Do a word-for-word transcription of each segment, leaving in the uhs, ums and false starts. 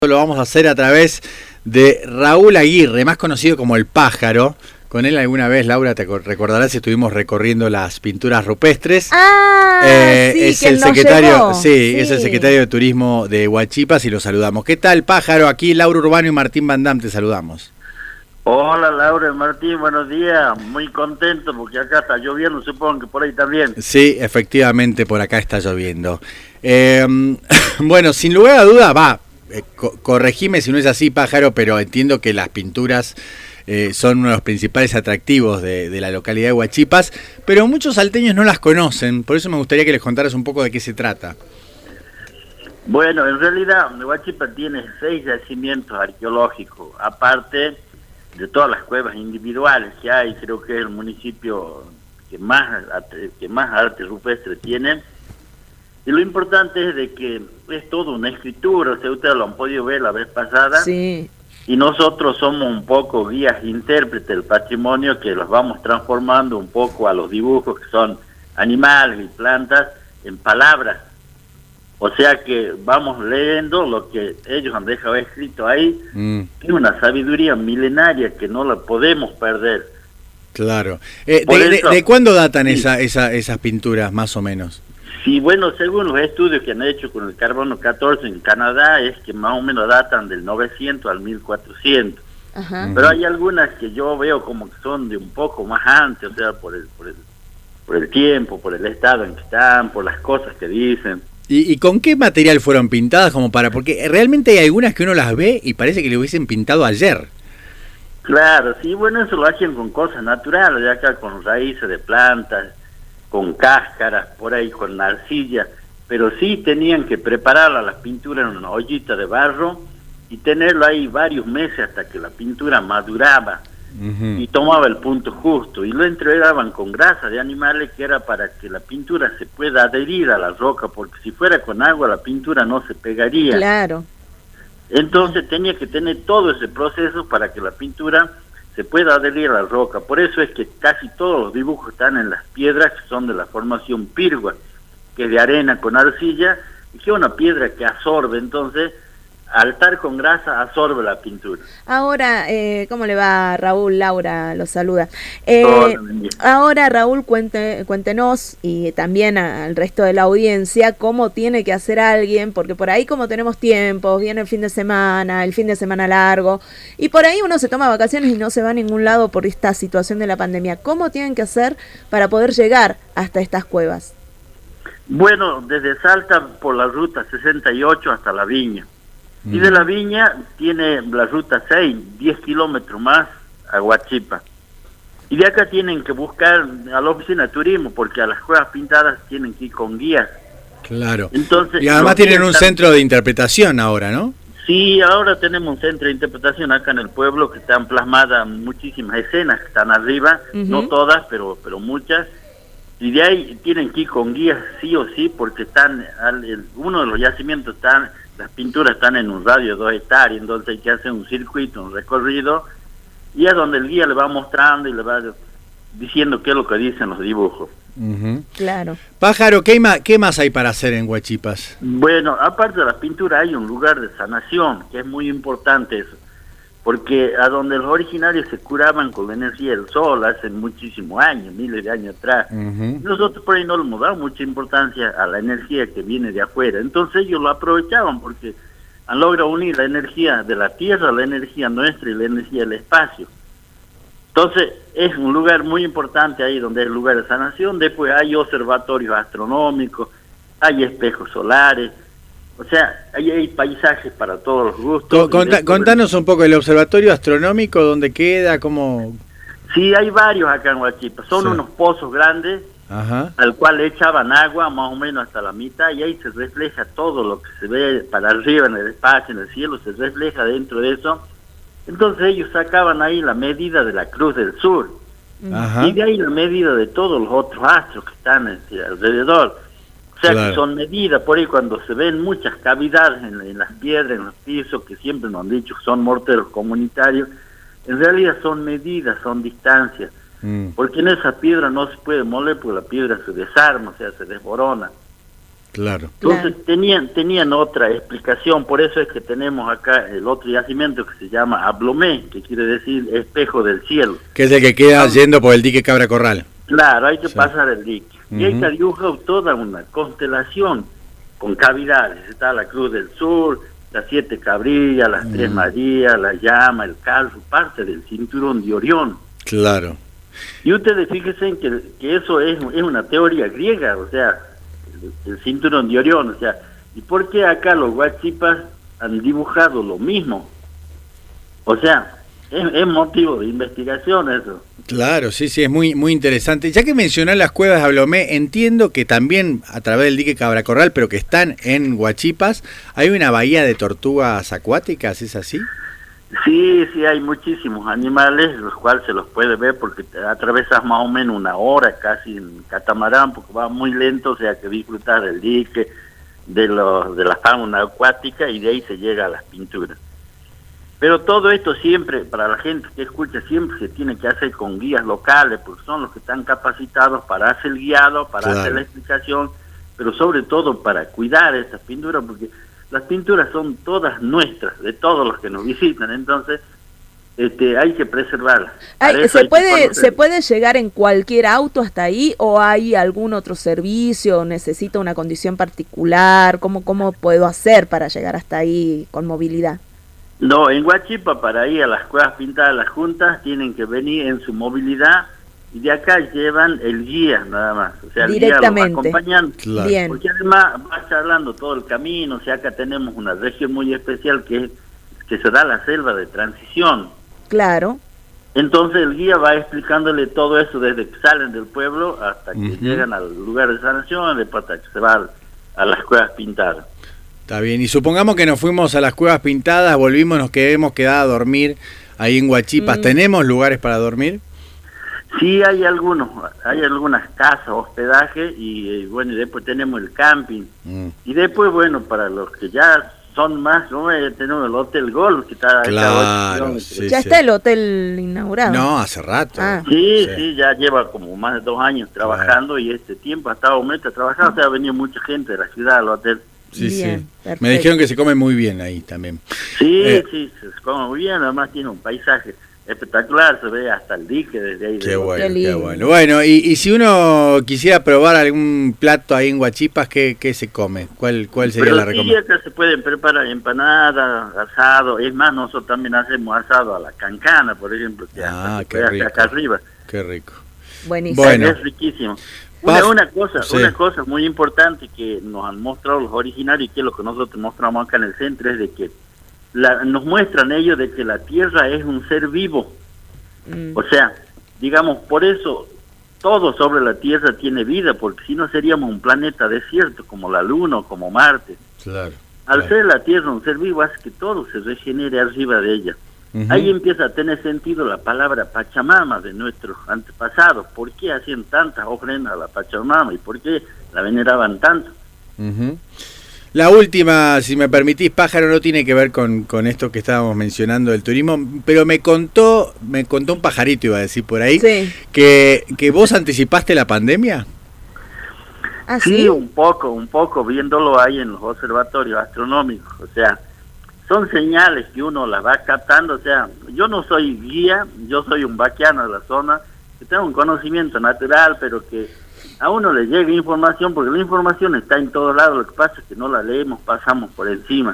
Lo vamos a hacer a través de Raúl Aguirre, más conocido como El Pájaro. Con él alguna vez, Laura, te recordarás, estuvimos recorriendo las pinturas rupestres. Ah, eh, sí, es que el nos secretario, llevó. sí, Sí. es el secretario de Turismo de Huachipas y lo saludamos. ¿Qué tal, Pájaro? Aquí Laura Urbano y Martín Van Dam, te saludamos. Hola Laura y Martín, buenos días, muy contento porque acá está lloviendo, supongo que por ahí también. Sí, efectivamente por acá está lloviendo. Eh, bueno, sin lugar a duda, va, eh, co corregime si no es así, Pájaro, pero entiendo que las pinturas eh, son uno de los principales atractivos de, de la localidad de Huachipas, pero muchos salteños no las conocen, por eso me gustaría que les contaras un poco de qué se trata. Bueno, en realidad Huachipas tiene seis yacimientos arqueológicos, aparte de todas las cuevas individuales que hay. Creo que es el municipio que más que más arte rupestre tiene, y lo importante es de que es toda una escritura. O sea, ustedes lo han podido ver la vez pasada, Sí. y nosotros somos un poco guías intérpretes del patrimonio, que los vamos transformando un poco a los dibujos, que son animales y plantas, en palabras. O sea que vamos leyendo lo que ellos han dejado escrito ahí. Mm. Es una sabiduría milenaria que no la podemos perder. Claro. Eh, Por de, eso- de, ¿De cuándo datan Sí. esa, esa, esas pinturas, más o menos? Sí, bueno, según los estudios que han hecho con el carbono catorce en Canadá, es que más o menos datan del novecientos al mil cuatrocientos. Ajá. Mm. Pero hay algunas que yo veo como que son de un poco más antes, o sea, por el, por el, por el tiempo, por el estado en que están, por las cosas que dicen. ¿Y, ¿Y con qué material fueron pintadas como para...? Porque realmente hay algunas que uno las ve y parece que le hubiesen pintado ayer. Claro, sí, bueno, eso lo hacen con cosas naturales, de acá con raíces de plantas, con cáscaras, por ahí con arcilla, pero sí tenían que preparar las pinturas en una ollita de barro y tenerlo ahí varios meses hasta que la pintura maduraba Uh-huh. y tomaba el punto justo, y lo entregaban con grasa de animales, que era para que la pintura se pueda adherir a la roca, porque si fuera con agua la pintura no se pegaría. Claro. Entonces tenía que tener todo ese proceso para que la pintura se pueda adherir a la roca. Por eso es que casi todos los dibujos están en las piedras, que son de la formación pirgua, que es de arena con arcilla, y que es una piedra que absorbe. Entonces, al estar con grasa, absorbe la pintura. Ahora, eh, ¿cómo le va, Raúl? Laura lo saluda. Eh, Hola, buen día. ahora, Raúl, cuente, cuéntenos, y también a- al resto de la audiencia, cómo tiene que hacer alguien, porque por ahí, como tenemos tiempos, viene el fin de semana, el fin de semana largo, y por ahí uno se toma vacaciones y no se va a ningún lado por esta situación de la pandemia. ¿Cómo tienen que hacer para poder llegar hasta estas cuevas? Bueno, desde Salta por la ruta sesenta y ocho hasta La Viña. Y de La Viña tiene la ruta seis, diez kilómetros más a Huachipa. Y de acá tienen que buscar a la oficina de turismo, porque a las cuevas pintadas tienen que ir con guías. Claro. Entonces, Y además los tienen guías un están- centro de interpretación ahora, ¿no? Sí, ahora tenemos un centro de interpretación acá en el pueblo, que están plasmadas muchísimas escenas que están arriba, Ujú. no todas, pero pero muchas. Y de ahí tienen que ir con guías sí o sí, porque están al- el- uno de los yacimientos están, las pinturas están en un radio de dos hectáreas, entonces hay que hacer un circuito, un recorrido, y es donde el guía le va mostrando y le va diciendo qué es lo que dicen los dibujos. Uh-huh. Claro. Pájaro, ¿qué, ma ¿qué más hay para hacer en Huachipas? Bueno, aparte de las pinturas hay un lugar de sanación, que es muy importante eso, porque a donde los originarios se curaban con la energía del sol hace muchísimos años, miles de años atrás. Uh-huh. Nosotros por ahí no le hemos dado mucha importancia a la energía que viene de afuera, entonces ellos lo aprovechaban porque han logrado unir la energía de la tierra, la energía nuestra y la energía del espacio. Entonces es un lugar muy importante ahí donde es el lugar de sanación. Después hay observatorios astronómicos, hay espejos solares, o sea, ahí hay paisajes para todos los gustos. Co- conta- contanos un poco el observatorio astronómico, dónde queda, cómo... Sí, hay varios acá en Huachipa, son Sí. unos pozos grandes Ajá. al cual le echaban agua más o menos hasta la mitad, y ahí se refleja todo lo que se ve para arriba en el espacio, en el cielo, se refleja dentro de eso. Entonces ellos sacaban ahí la medida de la Cruz del Sur, Ajá. y de ahí la medida de todos los otros astros que están este, alrededor. O sea, Claro. que son medidas. Por ahí cuando se ven muchas cavidades en, en las piedras, en los pisos, que siempre nos han dicho que son morteros comunitarios, en realidad son medidas, son distancias. Mm. Porque en esa piedra no se puede moler, porque la piedra se desarma, o sea, se desborona. Claro. Entonces Claro. tenían tenían otra explicación, por eso es que tenemos acá el otro yacimiento que se llama Ablomé, que quiere decir espejo del cielo. Que es el que queda yendo por el dique Cabra Corral. Claro, hay que Sí. pasar el dique. Y ahí Ujú. está dibujado toda una constelación con cavidades. Está la Cruz del Sur, las siete cabrillas, las Mm. tres Marías, la llama, el calvo, parte del cinturón de Orión. Claro. Y ustedes fíjense que, que eso es, es una teoría griega, o sea, el, el cinturón de Orión, o sea, ¿y por qué acá los guachipas han dibujado lo mismo? O sea, es, es motivo de investigación eso. Claro, sí, sí, es muy muy interesante. Ya que mencionás las cuevas de Ablomé, entiendo que también a través del dique Cabra Corral, pero que están en Huachipas, hay una bahía de tortugas acuáticas, ¿es así? Sí, sí, hay muchísimos animales, los cuales se los puede ver porque te atravesas más o menos una hora casi en catamarán, porque va muy lento, o sea que disfrutar del dique, de los de la fauna acuática, y de ahí se llega a las pinturas. Pero todo esto siempre, para la gente que escucha, siempre se tiene que hacer con guías locales, porque son los que están capacitados para hacer el guiado, para Claro. hacer la explicación, pero sobre todo para cuidar estas pinturas, porque las pinturas son todas nuestras, de todos los que nos visitan, entonces este, hay que preservarlas. Ay, Para eso ¿se hay que puede conocer. se puede llegar en cualquier auto hasta ahí o hay algún otro servicio? ¿Necesita una condición particular? ¿Cómo, cómo puedo hacer para llegar hasta ahí con movilidad? No, en Huachipa para ir a las cuevas pintadas, las juntas, tienen que venir en su movilidad y de acá llevan el guía nada más. O sea, el guía los va Directamente. acompañando. Claro. Bien. Porque además va charlando todo el camino, o sea, acá tenemos una región muy especial que, es- que se da la selva de transición. Claro. Entonces el guía va explicándole todo eso desde que salen del pueblo hasta que Ujú. llegan al lugar de sanación, después hasta que se va a las cuevas pintadas. Está bien. Y supongamos que nos fuimos a las cuevas pintadas, volvimos, nos quedemos quedado a dormir ahí en Huachipas. Mm. ¿Tenemos lugares para dormir? Sí, hay algunos, hay algunas casas, hospedaje y eh, bueno, y después tenemos el camping. Mm. Y después, bueno, para los que ya son más, ¿no? Eh, tenemos el Hotel Golf que está acá a ocho Claro, kilómetros. sí. ¿Ya está el hotel inaugurado? No, hace rato. Ah. Sí, sí, ya lleva como más de dos años trabajando y este tiempo ha estado aumenta trabajando, o sea, ha venido mucha gente de la ciudad al hotel. Sí, Bien, sí. perfecto. Me dijeron que se come muy bien ahí también. Sí, Eh. sí, se come muy bien, además tiene un paisaje espectacular, se ve hasta el dique desde ahí. Qué del bueno, hotel. qué, lindo. bueno. Bueno, y, y si uno quisiera probar algún plato ahí en Huachipas, ¿qué, qué se come? ¿Cuál, cuál sería Pero la sí, recomendación? acá se pueden preparar empanadas, asado, es más, nosotros también hacemos asado a la cancana, por ejemplo, que Ah, hasta se qué puede rico. acá arriba. Qué rico. Buenísimo. Bueno. Es riquísimo. Una, Paz- una cosa, sí. una cosa muy importante que nos han mostrado los originarios y que es lo que nosotros mostramos acá en el centro es de que la, nos muestran ellos de que la Tierra es un ser vivo. Mm. O sea, digamos, por eso todo sobre la Tierra tiene vida, porque si no seríamos un planeta desierto como la Luna o como Marte. Claro. Al claro. ser la Tierra un ser vivo hace que todo se regenere arriba de ella. Ujú. Ahí empieza a tener sentido la palabra Pachamama de nuestros antepasados. ¿Por qué hacían tantas ofrendas a la Pachamama y por qué la veneraban tanto? Ujú. La última, si me permitís, Pájaro, no tiene que ver con, con esto que estábamos mencionando del turismo, pero me contó, me contó un pajarito, iba a decir por ahí, Sí. que, que vos anticipaste la pandemia. ¿Ah, Sí, sí? un poco, un poco, viéndolo ahí en los observatorios astronómicos. O sea, son señales que uno las va captando. O sea, yo no soy guía, yo soy un vaquiano de la zona, que tengo un conocimiento natural, pero que a uno le llega información, porque la información está en todos lados, lo que pasa es que no la leemos, pasamos por encima.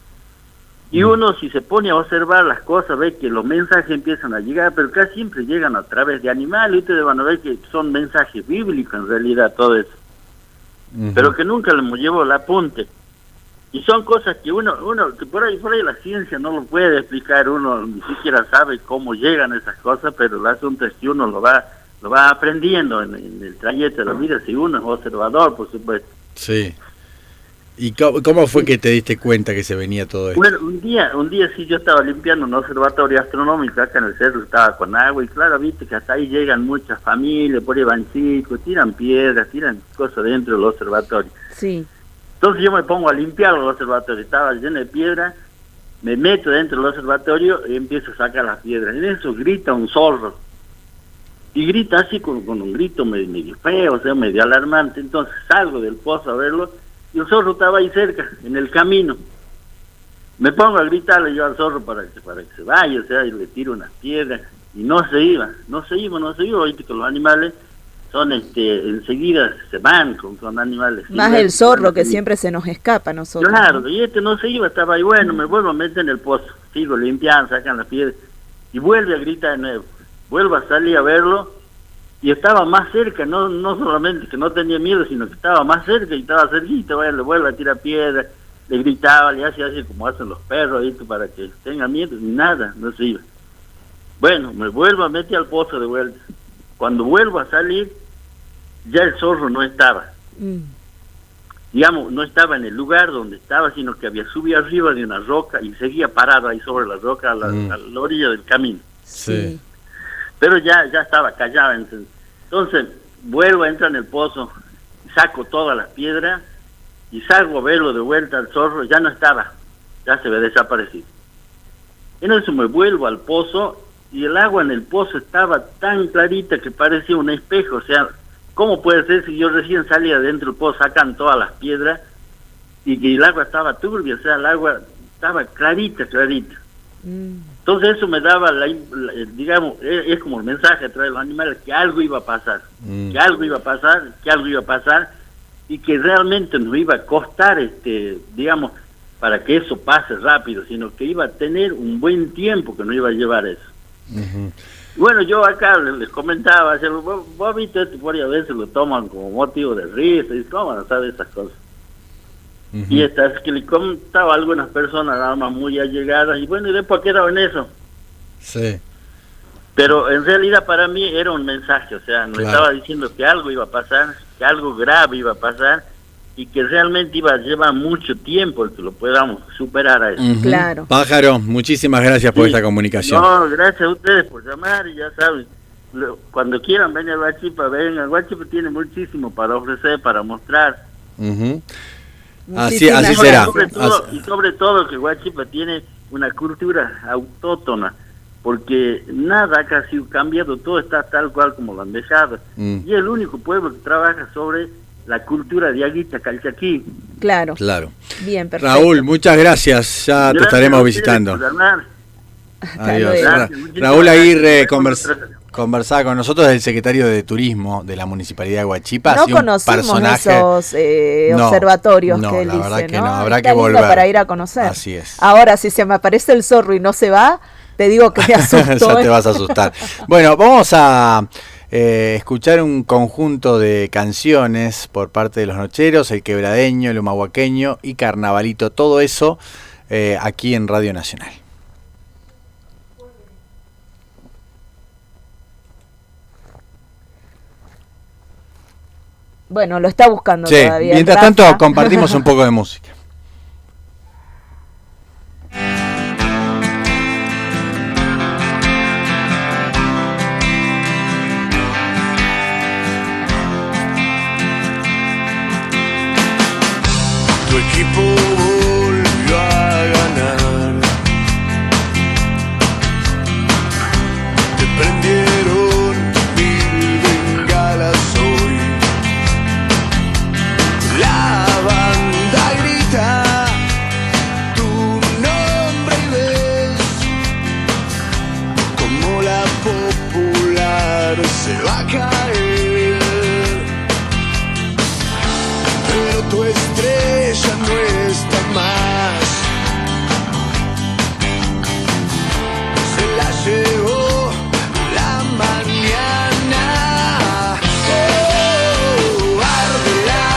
Y uno, si se pone a observar las cosas, ve que los mensajes empiezan a llegar, pero casi siempre llegan a través de animales, y ustedes van a ver que son mensajes bíblicos en realidad, todo eso, Ujú. pero que nunca les llevo el apunte. Y son cosas que uno, uno que por ahí, por ahí la ciencia no lo puede explicar, uno ni siquiera sabe cómo llegan esas cosas, pero el asunto es que uno lo va, lo va aprendiendo en, en el trayecto de la vida, si uno es observador, por supuesto. Sí. ¿Y cómo, cómo fue que te diste cuenta que se venía todo esto? Bueno, un día, un día sí yo estaba limpiando un observatorio astronómico acá en el cerro, estaba con agua y claro, viste que hasta ahí llegan muchas familias, por ahí van chicos, tiran piedras, tiran cosas dentro del observatorio. Sí. Entonces yo me pongo a limpiar el observatorio, estaba lleno de piedras, me meto dentro del observatorio y empiezo a sacar las piedras. En eso grita un zorro. Y grita así con, con un grito medio, medio feo, o sea, medio alarmante. Entonces salgo del pozo a verlo y el zorro estaba ahí cerca, en el camino. Me pongo a gritarle yo al zorro para que, para que se vaya, o sea, y le tiro unas piedras, y no se iba, no se iba, no se iba, oíste que los animales son, este, enseguida se van con, con animales. Más el zorro que siempre se nos escapa a nosotros. Claro, y este no se iba, estaba ahí, bueno, me vuelvo a meter en el pozo, sigo limpiando, sacan las piedras, y vuelve a gritar de nuevo, vuelvo a salir a verlo, y estaba más cerca, no no solamente que no tenía miedo, sino que estaba más cerca, y estaba cerquita, bueno, le vuelvo a tirar piedras, le gritaba, le hacía así como hacen los perros, ¿viste? Para que tenga miedo, y nada, no se iba. Bueno, me vuelvo a meter al pozo de vuelta. Cuando vuelvo a salir, ya el zorro no estaba. Mm. Digamos, no estaba en el lugar donde estaba, sino que había subido arriba de una roca y seguía parado ahí sobre la roca a la, mm. a la orilla del camino. Sí. Pero ya, ya estaba callado. Entonces, entonces, vuelvo a entrar en el pozo, saco todas las piedras y salgo a verlo de vuelta al zorro, ya no estaba, ya se ve desaparecido. En eso me vuelvo al pozo y el agua en el pozo estaba tan clarita que parecía un espejo, o sea, ¿cómo puede ser si yo recién salía adentro del pozo, sacan todas las piedras y que el agua estaba turbia, o sea, el agua estaba clarita, clarita. Mm. Entonces eso me daba, la, la, digamos, es, es como el mensaje a través de los animales, que algo iba a pasar, mm. que algo iba a pasar, que algo iba a pasar, y que realmente nos iba a costar, este, digamos, para que eso pase rápido, sino que iba a tener un buen tiempo que nos iba a llevar eso. Uh-huh. Bueno, yo acá les, les comentaba, vos, vos viste esto, por ahí a veces lo toman como motivo de risa, y cómo no sabe esas cosas. Uh-huh. Y estas que le contaba a algunas personas, nada más muy allegadas, y bueno, y después quedaba en eso. Sí. Pero en realidad para mí era un mensaje, o sea, nos claro. estaba diciendo que algo iba a pasar, que algo grave iba a pasar, y que realmente iba a llevar mucho tiempo el que lo podamos superar a eso. Uh-huh. Claro. Pájaro, muchísimas gracias por sí. esta comunicación. No, gracias a ustedes por llamar, y ya saben, lo, cuando quieran venir a Huachipa, vengan. Huachipa tiene muchísimo para ofrecer, para mostrar. Uh-huh. Así, así será. Sobre todo, y sobre todo que Huachipa tiene una cultura autóctona, porque nada ha casi cambiado, todo está tal cual como lo han dejado. Mm. Y es el único pueblo que trabaja sobre la cultura de Aguita Calchaquí. Claro. Claro. Bien, perfecto. Raúl, muchas gracias. Ya gracias te estaremos visitando. Adiós. Ra- Raúl Aguirre conversa, conversaba con nosotros, el secretario de Turismo de la Municipalidad de Huachipa. No conocimos personaje... esos eh, no, observatorios no, que él la verdad dice, que ¿no? no, habrá Está que volver. Para ir a conocer. Así es. Ahora, si se me aparece el zorro y no se va, te digo que me asusto. Ya ¿eh? te vas a asustar. Bueno, vamos a eh, escuchar un conjunto de canciones por parte de los Nocheros, el Quebradeño, el Humahuaqueño y Carnavalito, todo eso eh, aquí en Radio Nacional. Bueno, lo está buscando sí, todavía. Mientras Rafa. tanto, compartimos un poco de música. Tu equipo volvió a ganar. Te prendieron mil bengalas hoy. La banda grita tu nombre y ves como la popular se va a caer.